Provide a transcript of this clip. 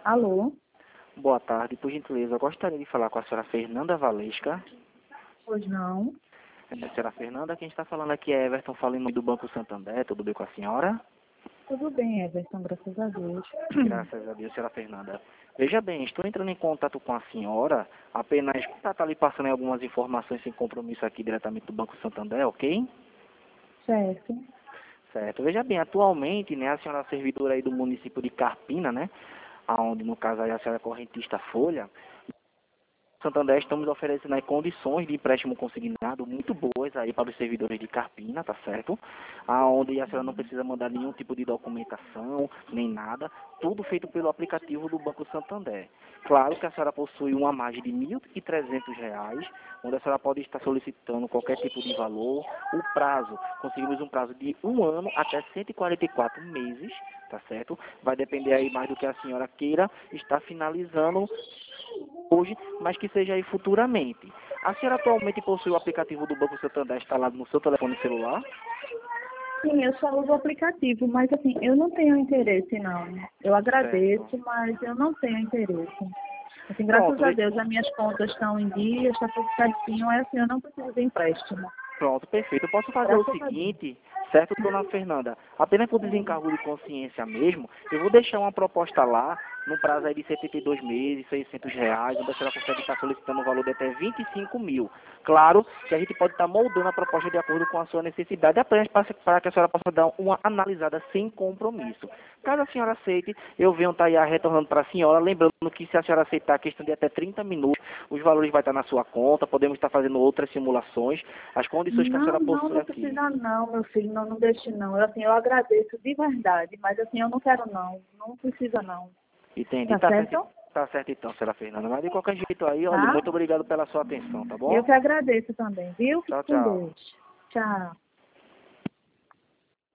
Alô? Boa tarde, por gentileza, eu gostaria de falar com a senhora Fernanda Valesca. Pois não. Senhora Fernanda, quem está falando aqui é Everton, falando do Banco Santander, tudo bem com a senhora? Tudo bem, Everton, graças a Deus. Graças a Deus, senhora Fernanda. Veja bem, estou entrando em contato com a senhora, apenas para estar lhe passando algumas informações sem compromisso aqui diretamente do Banco Santander, ok? Certo. Certo. Veja bem, atualmente, né, a senhora é servidora aí do município de Carpina, né, aonde no caso aí a senhora é correntista Folha. Santander estamos oferecendo aí condições de empréstimo consignado muito boas aí para os servidores de Carpina, tá certo? Aonde a senhora não precisa mandar nenhum tipo de documentação, nem nada, tudo feito pelo aplicativo do Banco Santander. Claro que a senhora possui uma margem de R$ 1.300, onde a senhora pode estar solicitando qualquer tipo de valor. O prazo, conseguimos um prazo de 1 ano até 144 meses, tá certo? Vai depender aí mais do que a senhora queira estar finalizando hoje, mas que seja aí futuramente. A senhora atualmente possui o aplicativo do Banco Santander instalado no seu telefone celular? Sim, eu só uso o aplicativo, mas assim, eu não tenho interesse não. Eu Certo. agradeço, mas eu não tenho interesse. Assim, graças Pronto, a Deus, as minhas contas estão em dia, está tudo certinho, é assim, eu não preciso de empréstimo. pronto, perfeito. Eu posso fazer o Graças a Deus. seguinte, certo, dona Fernanda? Apenas por desencargo de consciência mesmo, eu vou deixar uma proposta lá, no prazo aí de 72 meses, R$ 600, onde a senhora consegue estar solicitando um valor de até 25 mil. Claro que a gente pode estar moldando a proposta de acordo com a sua necessidade, apenas para que a senhora possa dar uma analisada sem compromisso. Caso a senhora aceite, eu venho estar aí retornando para a senhora, lembrando que se a senhora aceitar a questão de até 30 minutos, os valores vão estar na sua conta, podemos estar fazendo outras simulações, as condições que a senhora Não, possui não aqui. precisa não, meu filho, não, não deixe não. Assim, eu agradeço de verdade, mas assim, eu não quero não, não precisa não. Entendi, Tá certo? tá certo então, senhora Fernanda. Mas de qualquer jeito aí, olha, Tá? muito obrigado pela sua atenção, tá Eu bom? que agradeço também, viu? Fique Tchau, com tchau. Deus. Tchau.